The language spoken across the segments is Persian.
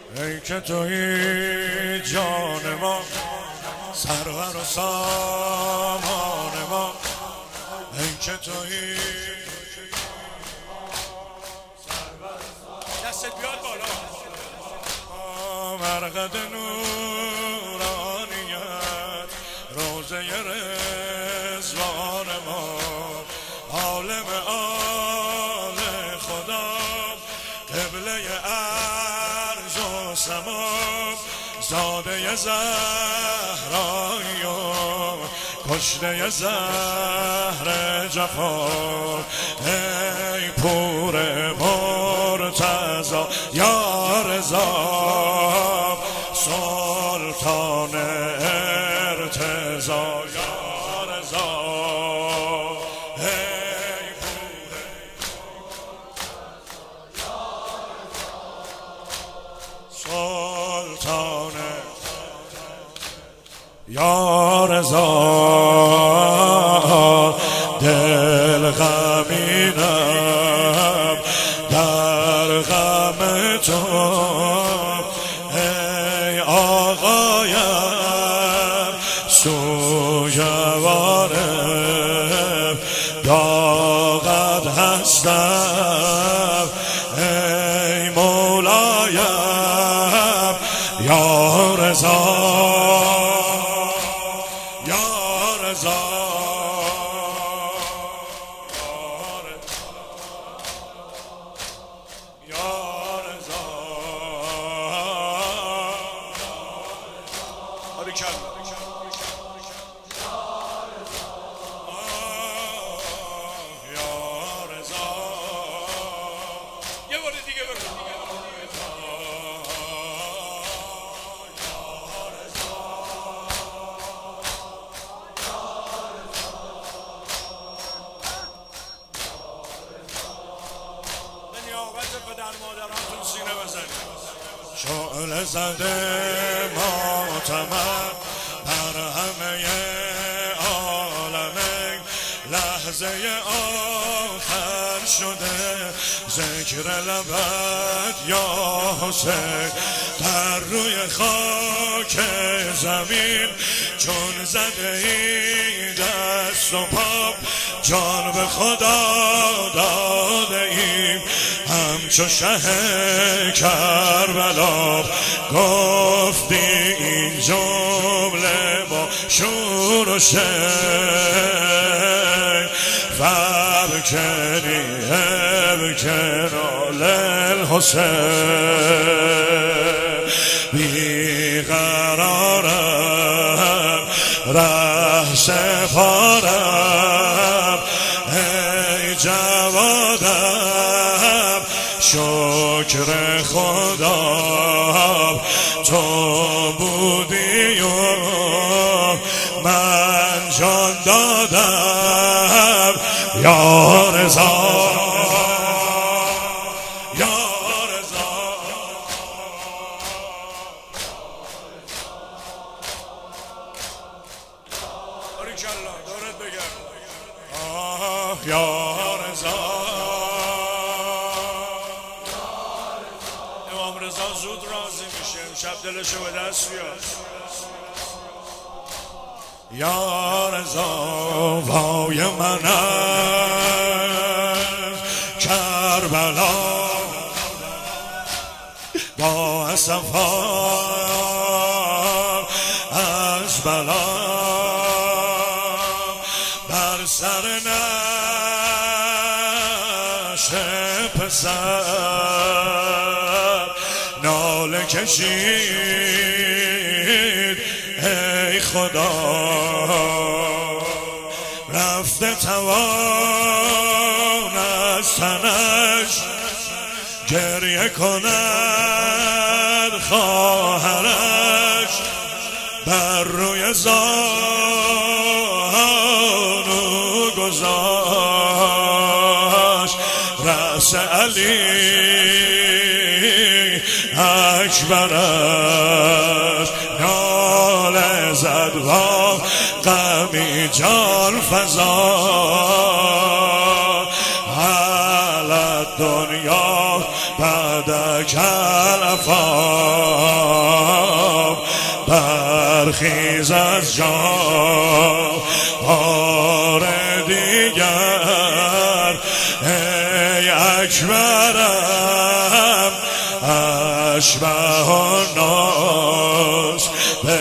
ای که توی جان ما، سرور و سامان ما. ای که توی دست بیاد بالا، مرقد نورانیت، روزه رضوان ما. عالم آل خدا، قبله ارض و سما. زاده زهرایی و کشته زهر جفا. ای پور مرتضی یا رضا، سلطان ارتضا یا رضا. ای پور سلطان یا رضا. دل غمینم در غم تو، ای آقایم سوگوارم. داغت هستم ای مولایم یا رضا. شعله زده معتمد بر همه عالمه. لحظه آخر شده ذکر لبت یا حسین. در روی خاک زمین چون زده ای دست و پا، جان به خدا داده ایم همچو شه کربلا. گفتی این جمله با شور و شیق، فابکنی ابکنا للحسین. بیقرارم ره سپارم ای جوادم، شکر خدا تو بودی و من جان دادم یا رضا. یا رضا. امام رضا زود راضی میشه، امشب دلشو به دست بیار. یا رضا وای منم کربلا، با اسفا از بلا. بر سر نشه پسر ناله کشید ای خدا. رفته توان از تنش گریه کند خواهرش. بر روی زانو گذاشت رأس علی اکبرش. ناله زد با غمی جان فزا. حالت دنیا بعدک الافام برخیز از جا بار دیگر ای اکبرم اشبه الناس به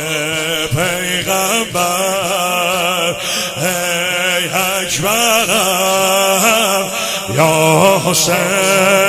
پیغمبر ای اکبرم یا حسین